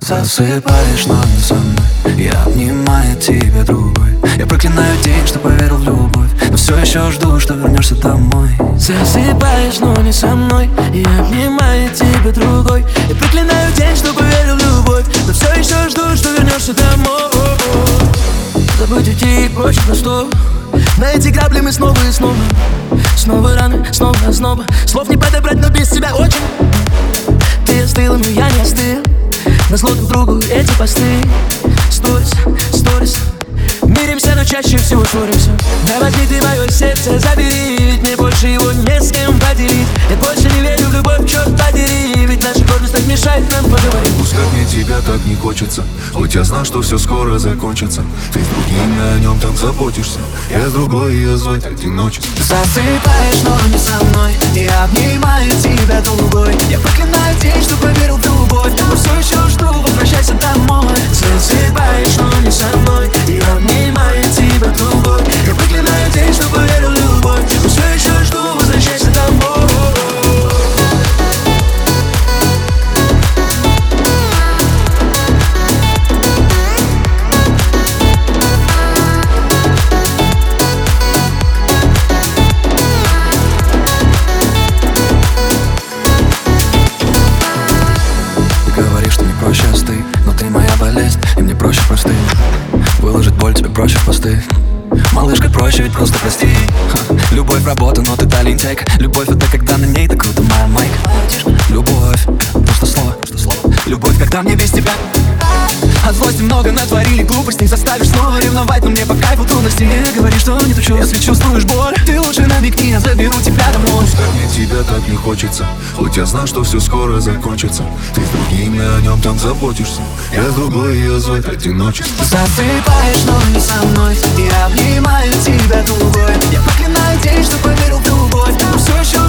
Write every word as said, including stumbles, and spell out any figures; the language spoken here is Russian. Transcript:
Засыпаешь, но не со мной, я обнимаю тебя другой. Я проклинаю день, что поверил в любовь, но все еще жду, что вернешься домой. Засыпаешь, но не со мной, я обнимаю тебя другой. Я проклинаю день, что поверил в любовь, но все еще жду, что вернешься домой. Забыть уйти проще простого. На эти грабли мы снова и снова. Снова раны, снова озноба. Слов не подобрать, но без тебя очень. Ты остыла, но я не остыл. Назло друг другу эти посты. Сторис, сторис. Миримся, но чаще всего ссоримся. Да возьми ты мое сердце, забери. Ведь мне больше его не с кем поделить. Я больше не верю в любовь, черт подери. Ведь наша гордость так мешает нам поговорить. Пускай мне тебя так не хочется, хоть я знал, что все скоро закончится. Ты с другими о нем там заботишься, я с другой ее звать одиночество. Засыпаешь, но не со мной, я обнимаю тебя другой. Я проклинаю день, что поверил в любовь, но все еще жду, возвращайся домой. Засыпаешь, но не со мной, я обнимаю тебя другой. Я проклинаю день, что поверил в любовь, но все еще жду, возвращайся домой. Говоришь, что не проще остыть, но ты моя болезнь, и мне проще простыть. Выложить боль тебе проще в посты. Малышка, проще ведь просто прости. Ха. Любовь, работа, но ты талентейка. Любовь — это когда на ней так круто, моя майка. Любовь, просто слово. Любовь, когда мне без тебя. От злости много натворили глупостей. Заставишь снова ревновать, но мне по кайфу трудности. Не говори, что не тучу, если чувствуешь боль. Ты лучше намекни, я заберу тебя домой. Пускай мне тебя так не хочется, хоть я знал, что все скоро закончится. Ты с другими о нем там заботишься, я с другой ее звать одиночество. Засыпаешь, но не со мной, я обнимаю тебя другой. Я проклинаю день, что поверил в любовь, но все еще